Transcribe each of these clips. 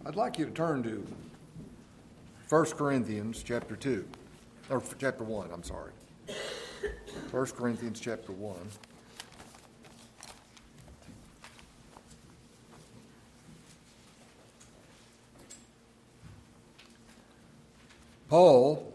I'd like you to turn to 1 Corinthians chapter 2, or chapter 1, I'm sorry. 1 Corinthians chapter 1. Paul,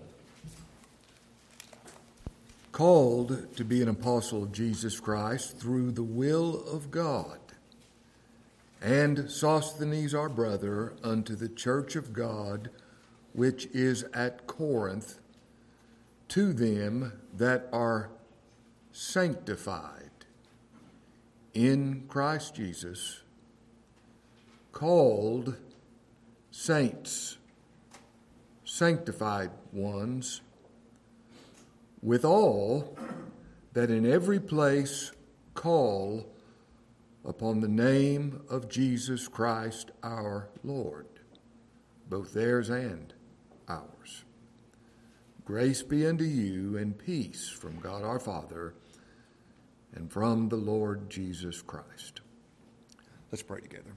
called to be an apostle of Jesus Christ through the will of God, and Sosthenes our brother, unto the church of God which is at Corinth, to them that are sanctified in Christ Jesus, called saints, sanctified ones, with all that in every place call upon the name of Jesus Christ our Lord, both theirs and ours. Grace be unto you and peace from God our Father and from the Lord Jesus Christ. Let's pray together.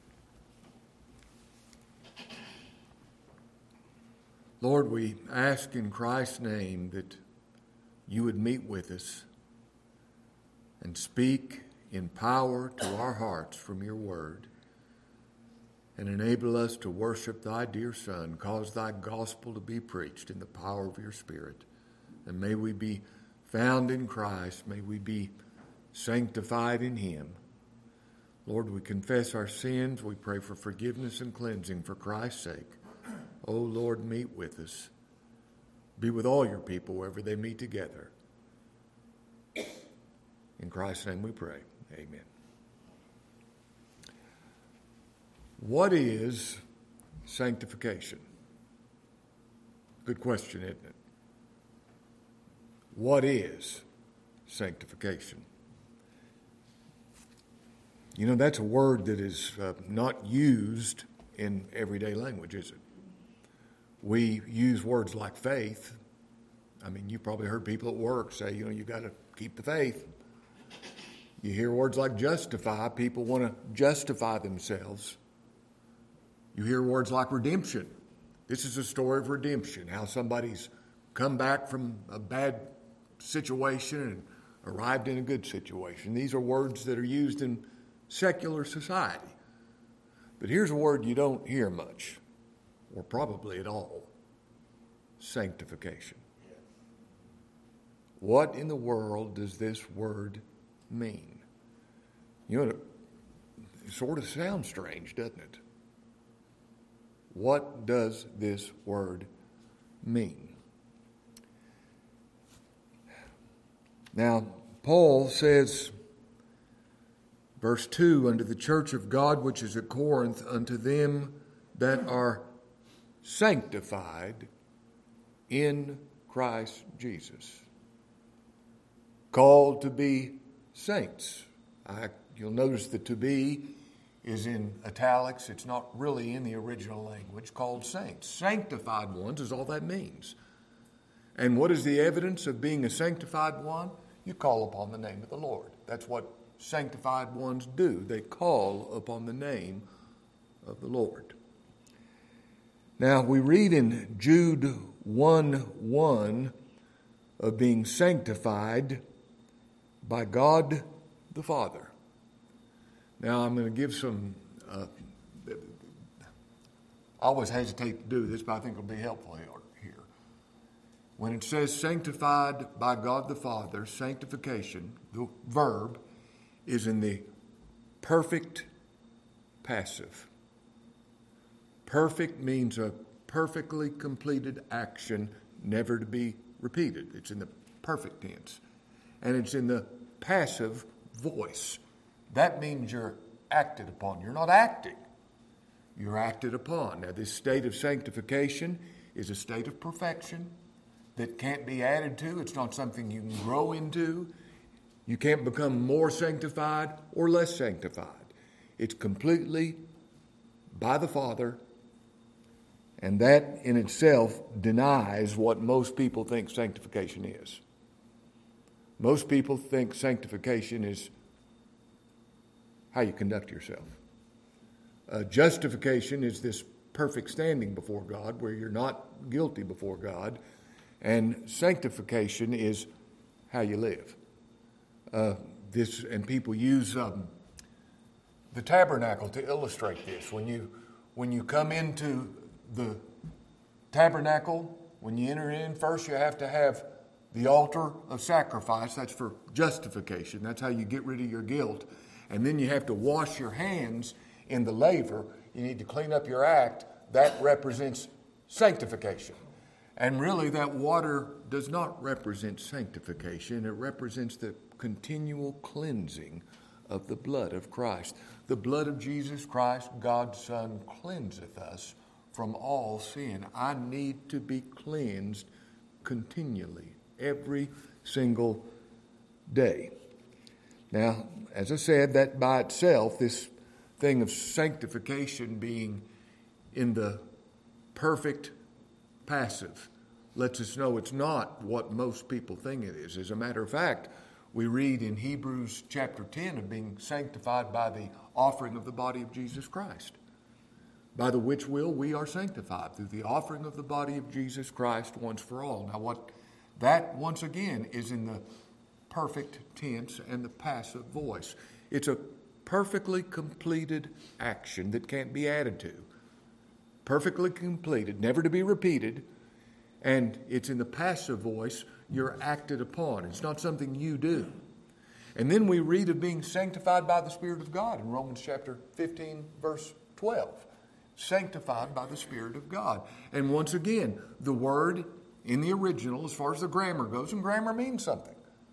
Lord, we ask in Christ's name that you would meet with us and speak in power to our hearts from your word, and enable us to worship thy dear Son. Cause thy gospel to be preached in the power of your Spirit. And may we be found in Christ. May we be sanctified in him. Lord, we confess our sins. We pray for forgiveness and cleansing for Christ's sake. O Lord, meet with us. Be with all your people wherever they meet together. In Christ's name we pray. Amen. What is sanctification? Good question, isn't it? What is sanctification? You know, that's a word that is not used in everyday language, is it? We use words like faith. I mean, you probably heard people at work say, you know, you got to keep the faith. You hear words like justify. People want to justify themselves. You hear words like redemption. This is a story of redemption, how somebody's come back from a bad situation and arrived in a good situation. These are words that are used in secular society. But here's a word you don't hear much, or probably at all: sanctification. What in the world does this word mean? You know, it sort of sounds strange, doesn't it? What does this word mean? Now, Paul says, verse 2, unto the church of God which is at Corinth, unto them that are sanctified in Christ Jesus, called to be saints. You'll notice the to be is in italics. It's not really in the original language. Called saints. Sanctified ones is all that means. And what is the evidence of being a sanctified one? You call upon the name of the Lord. That's what sanctified ones do. They call upon the name of the Lord. Now, we read in Jude 1:1 of being sanctified by God the Father. Now, I'm going to give some, I always hesitate to do this, but I think it'll be helpful here. When it says sanctified by God the Father, sanctification, the verb, is in the perfect passive. Perfect means a perfectly completed action, never to be repeated. It's in the perfect tense. And it's in the passive voice. That means you're acted upon. You're not acting. You're acted upon. Now, this state of sanctification is a state of perfection that can't be added to. It's not something you can grow into. You can't become more sanctified or less sanctified. It's completely by the Father, and that in itself denies what most people think sanctification is. Most people think sanctification is how you conduct yourself. Justification is this perfect standing before God where you're not guilty before God. And sanctification is how you live. And people use the tabernacle to illustrate this. When you come into the tabernacle, when you enter in, first you have to have the altar of sacrifice. That's for justification. That's how you get rid of your guilt. And then you have to wash your hands in the laver. You need to clean up your act. That represents sanctification. And really, that water does not represent sanctification. It represents the continual cleansing of the blood of Christ. The blood of Jesus Christ, God's Son, cleanseth us from all sin. I need to be cleansed continually, every single day. Now, as I said, that by itself, this thing of sanctification being in the perfect passive lets us know it's not what most people think it is. As a matter of fact, we read in Hebrews chapter 10 of being sanctified by the offering of the body of Jesus Christ, by the which will we are sanctified through the offering of the body of Jesus Christ once for all. Now, what that, once again, is in the perfect tense and the passive voice. It's a perfectly completed action that can't be added to. Perfectly completed, never to be repeated, and it's in the passive voice. You're acted upon. It's not something you do. And then we read of being sanctified by the Spirit of God in Romans chapter 15, verse 12. Sanctified by the Spirit of God. And once again, the word in the original, as far as the grammar goes, and grammar means something,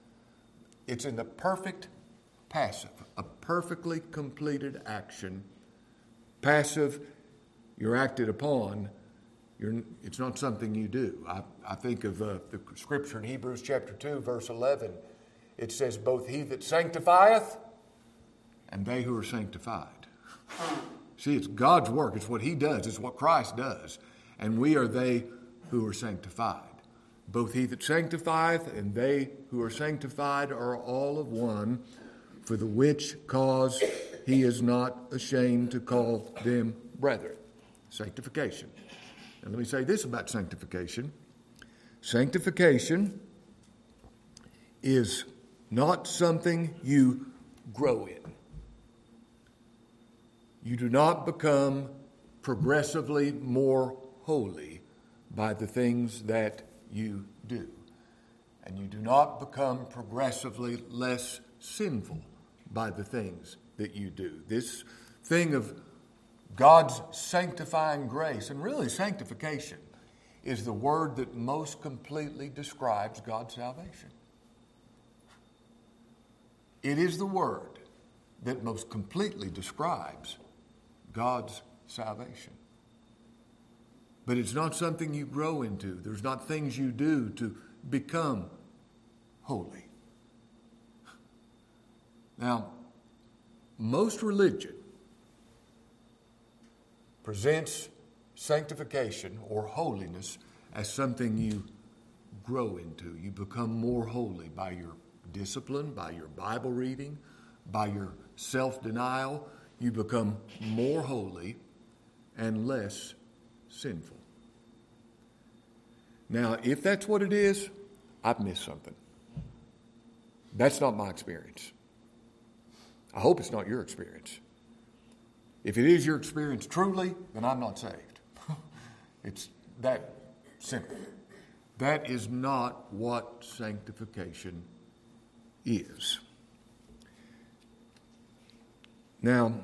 it's in the perfect passive, a perfectly completed action. Passive, you're acted upon. It's not something you do. I think of the scripture in Hebrews chapter 2, verse 11. It says, both he that sanctifieth and they who are sanctified. See, it's God's work. It's what he does. It's what Christ does. And we are they who are sanctified. Both he that sanctifieth and they who are sanctified are all of one, for the which cause he is not ashamed to call them brethren. Sanctification. And let me say this about sanctification. Sanctification is not something you grow in. You do not become progressively more holy by the things that you do. And you do not become progressively less sinful by the things that you do. This thing of God's sanctifying grace, and really sanctification, is the word that most completely describes God's salvation. It is the word that most completely describes God's salvation. But it's not something you grow into. There's not things you do to become holy. Now, most religion presents sanctification or holiness as something you grow into. You become more holy by your discipline, by your Bible reading, by your self-denial. You become more holy and less sinful. Now, if that's what it is, I've missed something. That's not my experience. I hope it's not your experience. If it is your experience truly, then I'm not saved. It's that simple. That is not what sanctification is. Now,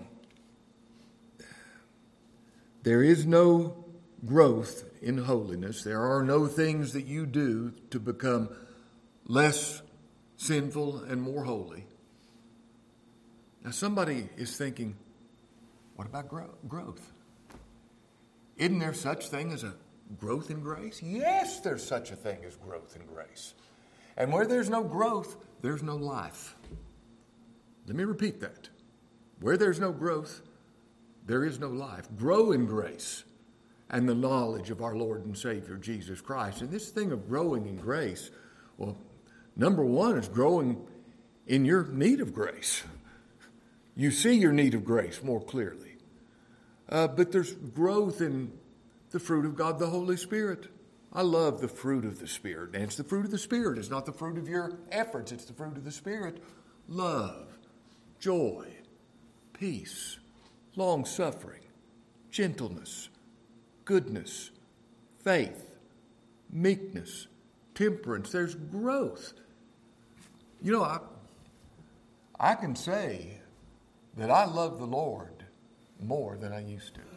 there is no growth in holiness. There are no things that you do to become less sinful and more holy. Now, somebody is thinking, what about growth? Isn't there such thing as a growth in grace? Yes, there's such a thing as growth in grace. And where there's no growth, there's no life. Let me repeat that. Where there's no growth, there is no life. Grow in grace and the knowledge of our Lord and Savior, Jesus Christ. And this thing of growing in grace, well, number one is growing in your need of grace. You see your need of grace more clearly. But there's growth in the fruit of God, the Holy Spirit. I love the fruit of the Spirit. And it's the fruit of the Spirit. It's not the fruit of your efforts. It's the fruit of the Spirit. Love, joy, peace, long-suffering, gentleness, goodness, faith, meekness, temperance. There's growth. You know, I can say that I love the Lord more than I used to.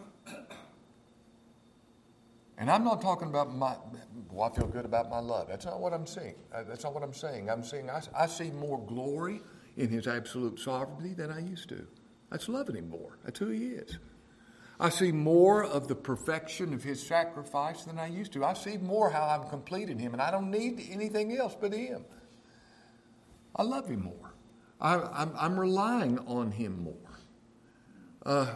And I'm not talking about I feel good about my love. That's not what I'm saying. That's not what I'm saying. I'm saying I see more glory in His absolute sovereignty than I used to. That's loving Him more. That's who He is. I see more of the perfection of His sacrifice than I used to. I see more how I'm complete in Him, and I don't need anything else but Him. I love Him more. I'm relying on Him more.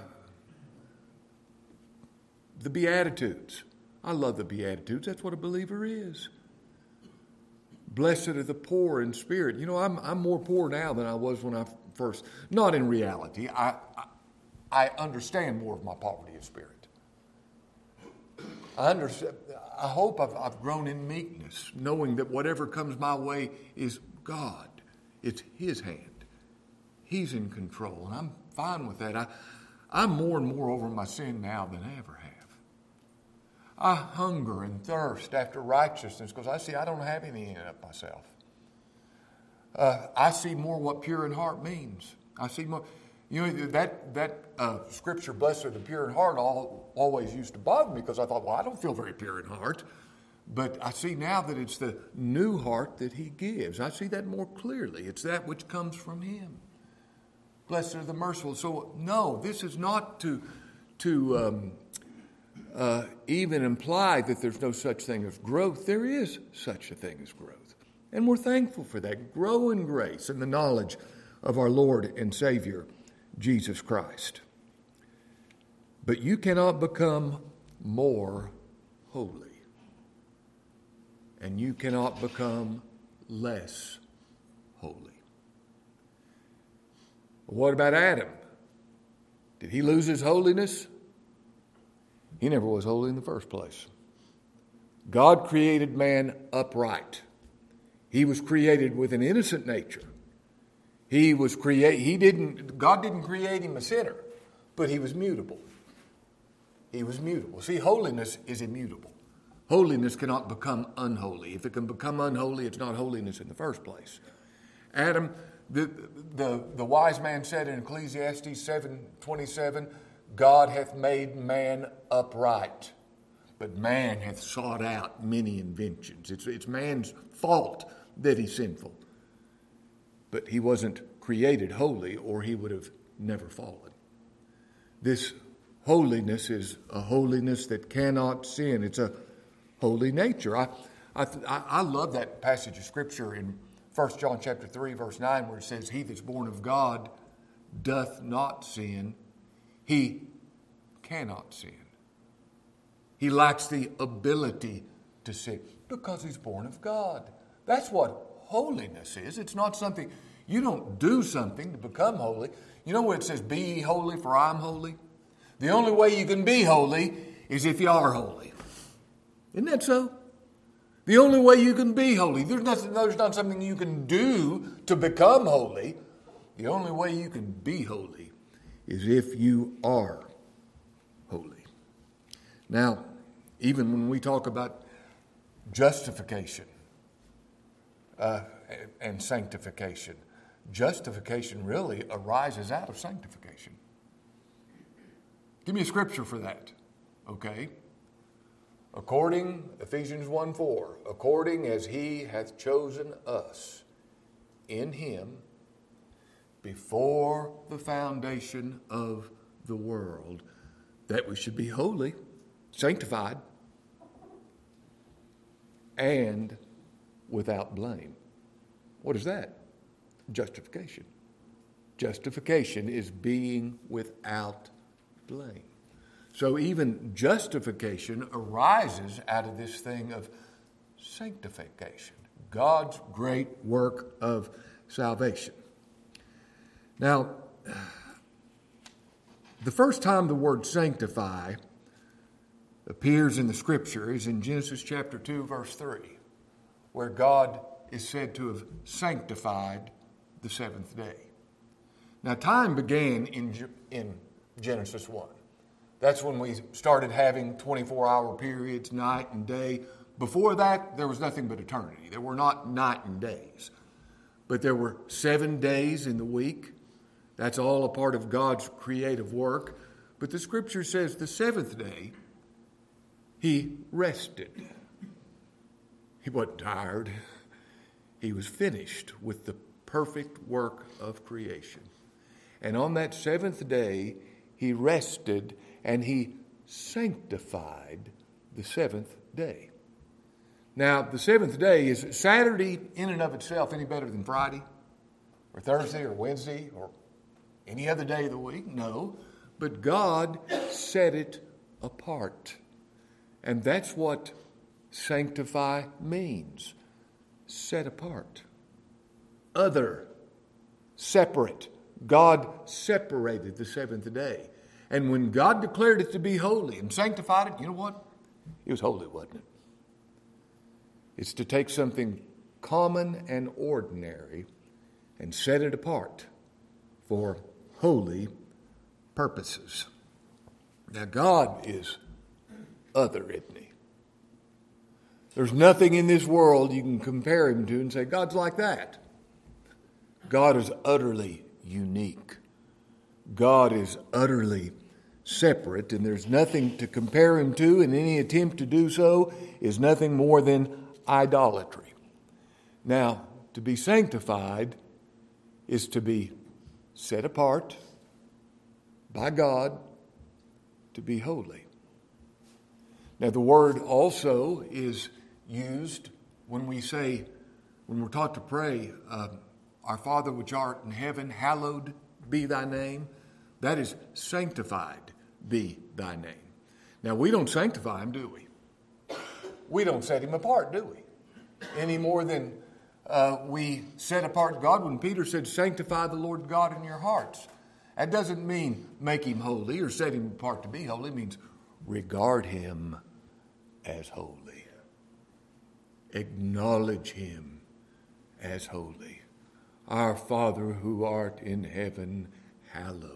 The Beatitudes. I love the Beatitudes. That's what a believer is. Blessed are the poor in spirit. You know, I'm more poor now than I was when I first. Not in reality. I understand more of my poverty of spirit. I understand. I hope I've grown in meekness, knowing that whatever comes my way is God. It's His hand. He's in control, and I'm fine with that. I'm more and more over my sin now than I ever have. I hunger and thirst after righteousness because I don't have any in it myself. I see more what pure in heart means. I see more. You know, that scripture, blessed are the pure in heart, always used to bother me because I thought, well, I don't feel very pure in heart. But I see now that it's the new heart that He gives. I see that more clearly. It's that which comes from Him. Blessed are the merciful. So, no, this is not to even imply that there's no such thing as growth. There is such a thing as growth. And we're thankful for that. Grow in grace and the knowledge of our Lord and Savior, Jesus Christ. But you cannot become more holy. And you cannot become less holy. What about Adam? Did he lose his holiness? He never was holy in the first place. God created man upright. He was created with an innocent nature. God didn't create him a sinner, but he was mutable. He was mutable. See, holiness is immutable. Holiness cannot become unholy. If it can become unholy, it's not holiness in the first place. Adam, the wise man said in Ecclesiastes 7:27, God hath made man upright, but man hath sought out many inventions. It's man's fault that he's sinful. But he wasn't created holy, or he would have never fallen. This holiness is a holiness that cannot sin. It's a holy nature. I love that passage of Scripture in 1 John chapter 3, verse 9, where it says, He that's born of God doth not sin. He cannot sin. He lacks the ability to sin because he's born of God. That's what holiness is. It's not something, you don't do something to become holy. You know where it says, Be ye holy, for I am holy? The only way you can be holy is if you are holy. Isn't that so? The only way you can be holy. There's not something you can do to become holy. The only way you can be holy is if you are holy. Now, even when we talk about justification and sanctification, justification really arises out of sanctification. Give me a scripture for that, okay? Ephesians 1:4, according as He hath chosen us in Him before the foundation of the world, that we should be holy, sanctified, and without blame. What is that? Justification. Justification is being without blame. So even justification arises out of this thing of sanctification, God's great work of salvation. Now, The first time the word sanctify appears in the Scripture is in Genesis chapter 2, verse 3, where God is said to have sanctified the seventh day. Now, time began in Genesis 1. That's when we started having 24-hour periods, night and day. Before that, there was nothing but eternity. There were not night and days. But there were 7 days in the week. That's all a part of God's creative work. But the Scripture says the seventh day, He rested. He wasn't tired. He was finished with the perfect work of creation. And on that seventh day, He rested and He sanctified the seventh day. Now, the seventh day, is Saturday in and of itself any better than Friday or Thursday or Wednesday or any other day of the week? No. But God set it apart. And that's what sanctify means. Set apart. Other. Separate. God separated the seventh day. And when God declared it to be holy and sanctified it, you know what? It was holy, wasn't it? It's to take something common and ordinary and set it apart for holy purposes. Now, God is other, isn't He? There's nothing in this world you can compare Him to and say, God's like that. God is utterly unique. God is utterly separate, and there's nothing to compare Him to, and any attempt to do so is nothing more than idolatry. Now, to be sanctified is to be set apart by God to be holy. Now, the word also is used when we're taught to pray, Our Father which art in heaven, hallowed be thy name. That is, sanctified be thy name. Now, we don't sanctify Him, do we? We don't set Him apart, do we? Any more than we set apart God when Peter said, sanctify the Lord God in your hearts. That doesn't mean make Him holy or set Him apart to be holy. It means regard Him as holy. Acknowledge Him as holy. Our Father who art in heaven, hallowed.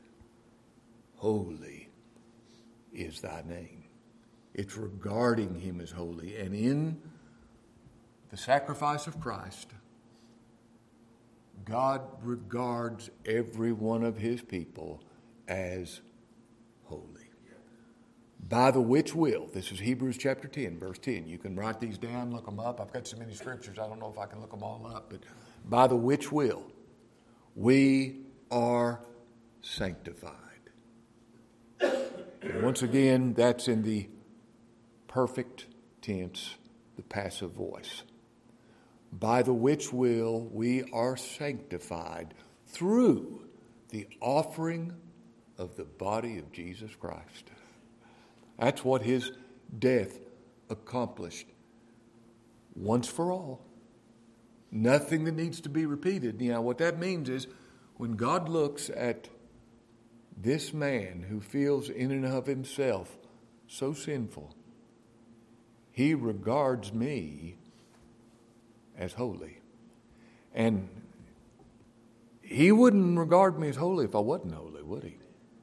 Holy is thy name. It's regarding Him as holy. And in the sacrifice of Christ, God regards every one of His people as holy. By the which will, this is Hebrews chapter 10, verse 10. You can write these down, look them up. I've got so many scriptures, I don't know if I can look them all up. But by the which will, we are sanctified. And once again, that's in the perfect tense, the passive voice. By the which will we are sanctified through the offering of the body of Jesus Christ. That's what His death accomplished once for all. Nothing that needs to be repeated. Now, what that means is when God looks at this man who feels in and of himself so sinful, He regards me as holy. And He wouldn't regard me as holy if I wasn't holy, would He?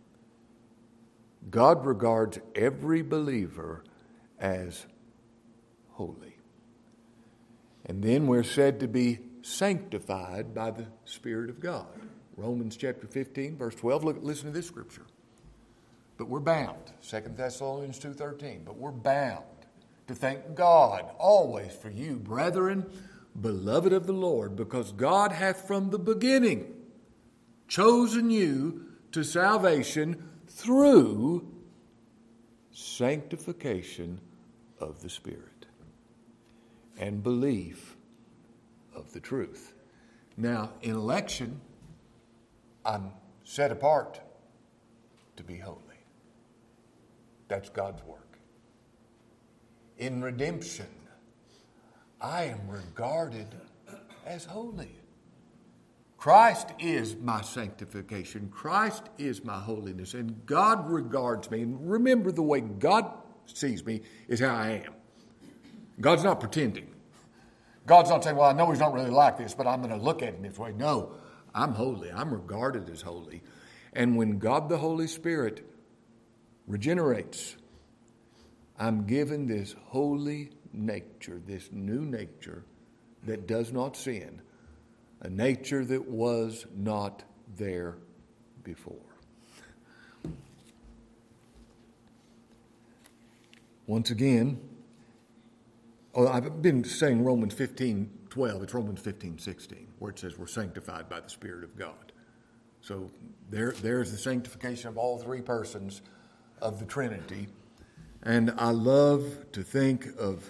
God regards every believer as holy. And then we're said to be sanctified by the Spirit of God. Romans chapter 15, verse 12. Listen to this scripture. But we're bound, 2 Thessalonians 2:13, but we're bound to thank God always for you, brethren, beloved of the Lord, because God hath from the beginning chosen you to salvation through sanctification of the Spirit and belief of the truth. Now, in election, I'm set apart to be holy. That's God's work. In redemption, I am regarded as holy. Christ is my sanctification. Christ is my holiness. And God regards me. And remember, the way God sees me is how I am. God's not pretending. God's not saying, well, I know he's not really like this, but I'm going to look at him this way. No, I'm holy. I'm regarded as holy. And when God the Holy Spirit regenerates, I'm given this holy nature, this new nature that does not sin, a nature that was not there before. Once again, I've been saying Romans 15:12. It's Romans 15:16, where it says we're sanctified by the Spirit of God. So there's the sanctification of all three persons of the Trinity. And I love to think of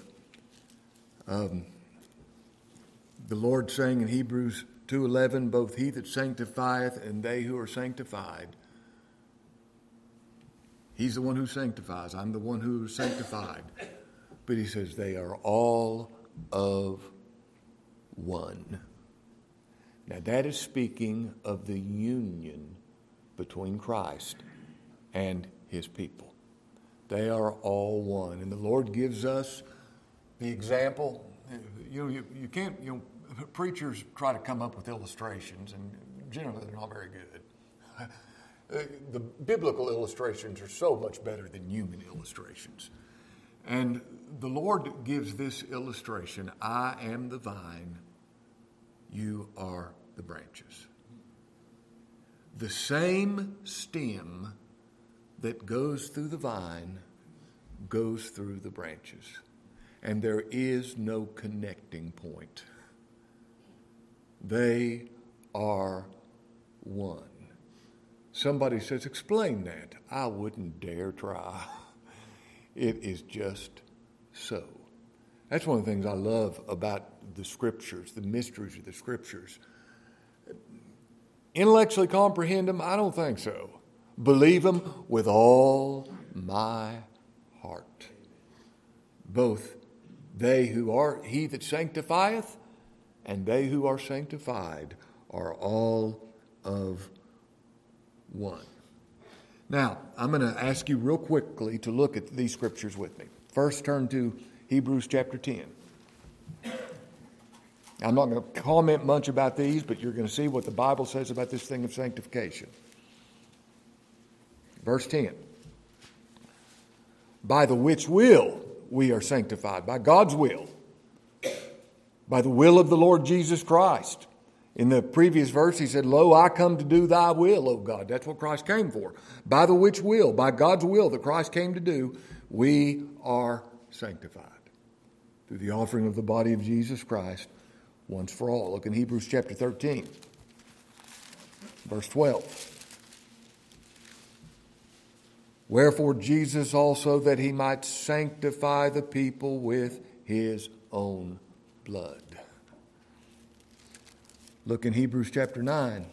the Lord saying in Hebrews 2:11, both he that sanctifieth and they who are sanctified. He's the one who sanctifies. I'm the one who is sanctified. But he says they are all of one. Now that is speaking of the union between Christ and his people. They are all one. And the Lord gives us the example. You can't, preachers try to come up with illustrations, and generally they're not very good. The biblical illustrations are so much better than human illustrations. And the Lord gives this illustration: I am the vine, you are the branches. The same stem that goes through the vine goes through the branches. And there is no connecting point. They are one. Somebody says, explain that. I wouldn't dare try. It is just so. That's one of the things I love about the Scriptures, the mysteries of the Scriptures. Intellectually comprehend them? I don't think so. Believe them with all my heart. Both they who are, he that sanctifieth, and they who are sanctified are all of one. Now, I'm going to ask you real quickly to look at these scriptures with me. First, turn to Hebrews chapter 10. I'm not going to comment much about these, but you're going to see what the Bible says about this thing of sanctification. Verse 10. By the which will we are sanctified, by God's will, by the will of the Lord Jesus Christ. In the previous verse, he said, Lo, I come to do thy will, O God. That's what Christ came for. By the which will, by God's will that Christ came to do, we are sanctified through the offering of the body of Jesus Christ once for all. Look in Hebrews chapter 13, verse 12. Wherefore Jesus also, that he might sanctify the people with his own blood. Look in Hebrews chapter 9.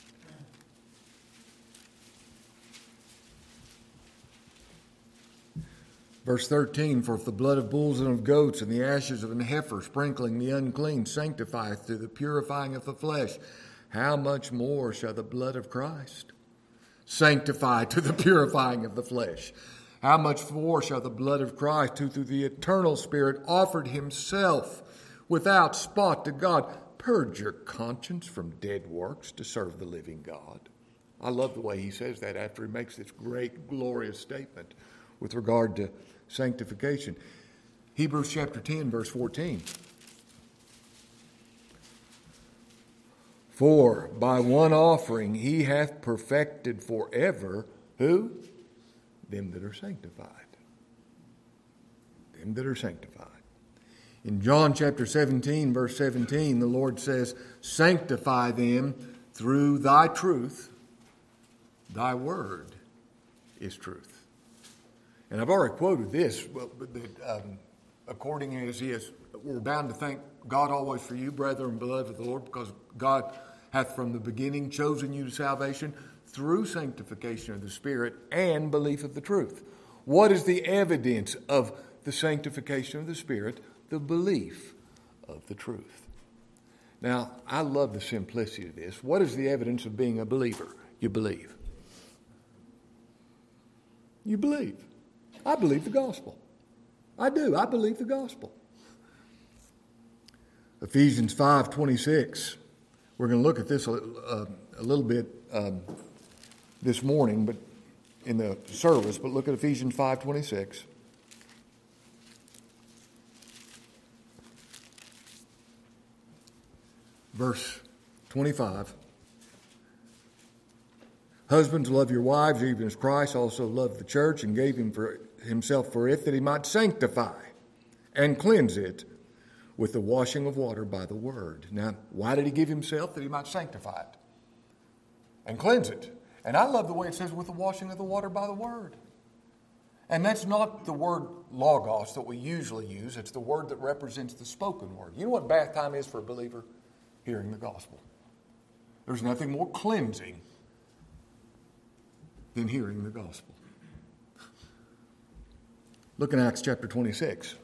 Verse 13, for if the blood of bulls and of goats and the ashes of an heifer sprinkling the unclean sanctifieth to the purifying of the flesh, how much more shall the blood of Christ sanctify to the purifying of the flesh? How much more shall the blood of Christ, who through the eternal Spirit offered himself without spot to God, purge your conscience from dead works to serve the living God? I love the way he says that after he makes this great, glorious statement with regard to sanctification. Hebrews chapter 10, verse 14. For by one offering he hath perfected forever, who? Them that are sanctified. Them that are sanctified. In John chapter 17, verse 17, the Lord says, sanctify them through thy truth. Thy word is truth. And I've already quoted this, according as he is, we're bound to thank God always for you, brethren, beloved of the Lord, because God hath from the beginning chosen you to salvation through sanctification of the Spirit and belief of the truth. What is the evidence of the sanctification of the Spirit? The belief of the truth. Now, I love the simplicity of this. What is the evidence of being a believer? You believe. You believe. I believe the gospel. I do. I believe the gospel. Ephesians 5:26. We're going to look at this a little bit this morning, but in the service. But look at Ephesians 5:26. Verse 25. Husbands, love your wives, even as Christ also loved the church and gave himself for it, that he might sanctify and cleanse it with the washing of water by the word. Now, why did he give himself? That he might sanctify it and cleanse it. And I love the way it says with the washing of the water by the word. And that's not the word logos that we usually use. It's the word that represents the spoken word. You know what bath time is for a believer? Hearing the gospel. There's nothing more cleansing than hearing the gospel. Look in Acts chapter 26.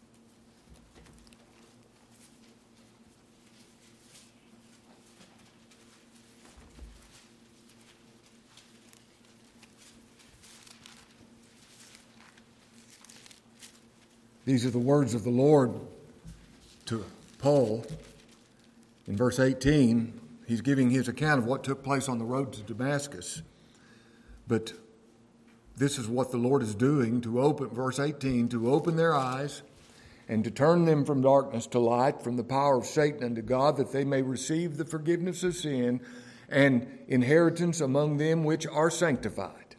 These are the words of the Lord to Paul. In verse 18, he's giving his account of what took place on the road to Damascus. But this is what the Lord is doing to open, verse 18, to open their eyes and to turn them from darkness to light, from the power of Satan unto God, that they may receive the forgiveness of sin and inheritance among them which are sanctified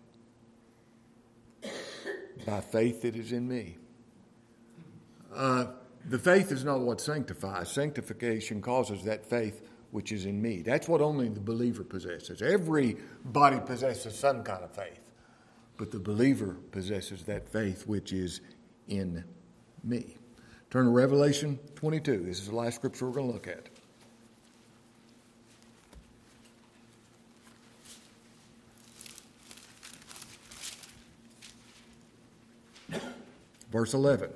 by faith that is in me. The faith is not what sanctifies. Sanctification causes that faith which is in me. That's what only the believer possesses. Everybody possesses some kind of faith, but the believer possesses that faith which is in me. Turn to Revelation 22. This is the last scripture we're going to look at. Verse 11.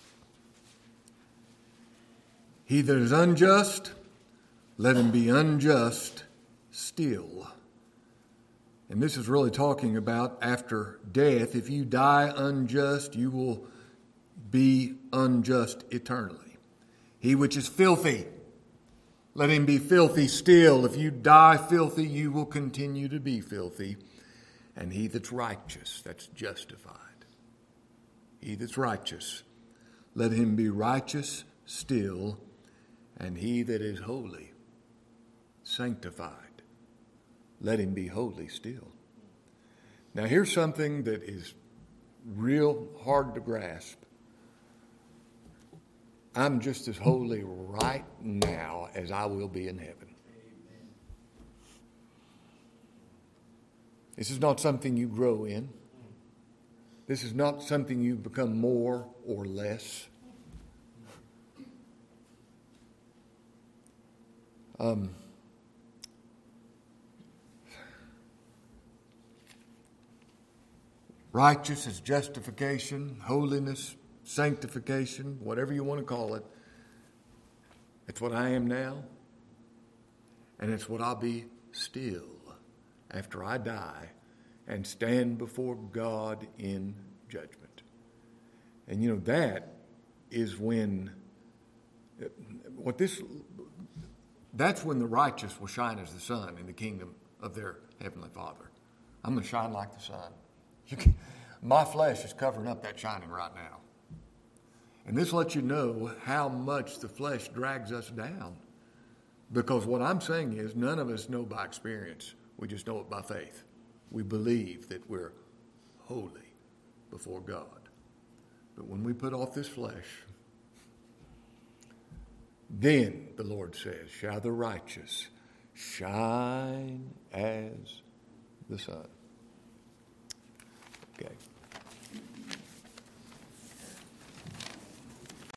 He that is unjust, let him be unjust still. And this is really talking about after death. If you die unjust, you will be unjust eternally. He which is filthy, let him be filthy still. If you die filthy, you will continue to be filthy. And he that's righteous, that's justified. He that's righteous, let him be righteous still. And he that is holy, sanctified, let him be holy still. Now here's something that is real hard to grasp. I'm just as holy right now as I will be in heaven. This is not something you grow in. This is not something you become more or less. Righteous is justification, holiness, sanctification, whatever you want to call it. It's what I am now, and it's what I'll be still after I die and stand before God in judgment. And you know, that is when that's when the righteous will shine as the sun in the kingdom of their heavenly Father. I'm going to shine like the sun. My flesh is covering up that shining right now. And this lets you know how much the flesh drags us down. Because what I'm saying is none of us know by experience. We just know it by faith. We believe that we're holy before God. But when we put off this flesh, then, the Lord says, shall the righteous shine as the sun. Okay.